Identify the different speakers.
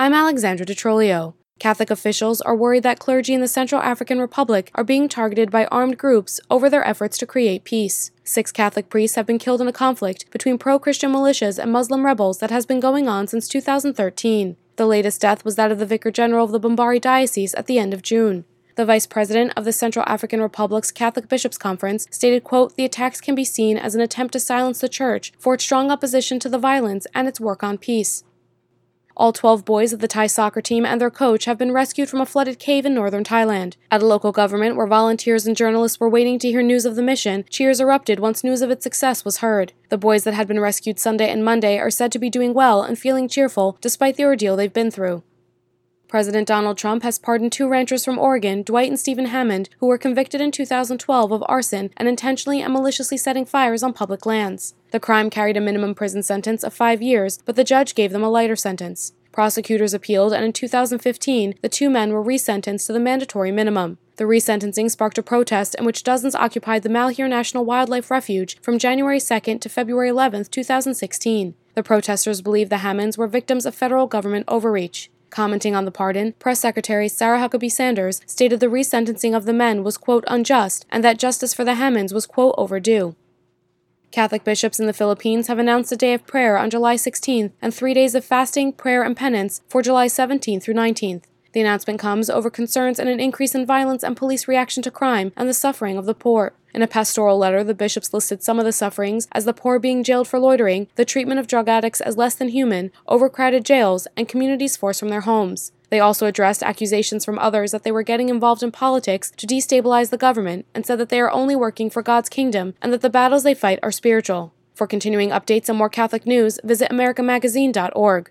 Speaker 1: I'm Alexandra DeTrolio. Catholic officials are worried that clergy in the Central African Republic are being targeted by armed groups over their efforts to create peace. 6 Catholic priests have been killed in a conflict between pro-Christian militias and Muslim rebels that has been going on since 2013. The latest death was that of the Vicar General of the Bambari Diocese at the end of June. The vice president of the Central African Republic's Catholic Bishops' Conference stated, quote, "The attacks can be seen as an attempt to silence the Church for its strong opposition to the violence and its work on peace." All 12 boys of the Thai soccer team and their coach have been rescued from a flooded cave in northern Thailand. At a local government where volunteers and journalists were waiting to hear news of the mission, cheers erupted once news of its success was heard. The boys that had been rescued Sunday and Monday are said to be doing well and feeling cheerful despite the ordeal they've been through. President Donald Trump has pardoned 2 ranchers from Oregon, Dwight and Stephen Hammond, who were convicted in 2012 of arson and intentionally and maliciously setting fires on public lands. The crime carried a minimum prison sentence of 5 years, but the judge gave them a lighter sentence. Prosecutors appealed, and in 2015, the 2 men were resentenced to the mandatory minimum. The resentencing sparked a protest in which dozens occupied the Malheur National Wildlife Refuge from January 2nd to February 11, 2016. The protesters believe the Hammonds were victims of federal government overreach. Commenting on the pardon, Press Secretary Sarah Huckabee Sanders stated the resentencing of the men was, quote, unjust, and that justice for the Hammonds was, quote, overdue. Catholic bishops in the Philippines have announced a day of prayer on July 16th and 3 days of fasting, prayer, and penance for July 17th through 19th. The announcement comes over concerns and an increase in violence and police reaction to crime and the suffering of the poor. In a pastoral letter, the bishops listed some of the sufferings as the poor being jailed for loitering, the treatment of drug addicts as less than human, overcrowded jails, and communities forced from their homes. They also addressed accusations from others that they were getting involved in politics to destabilize the government and said that they are only working for God's kingdom and that the battles they fight are spiritual. For continuing updates and more Catholic news, visit americamagazine.org.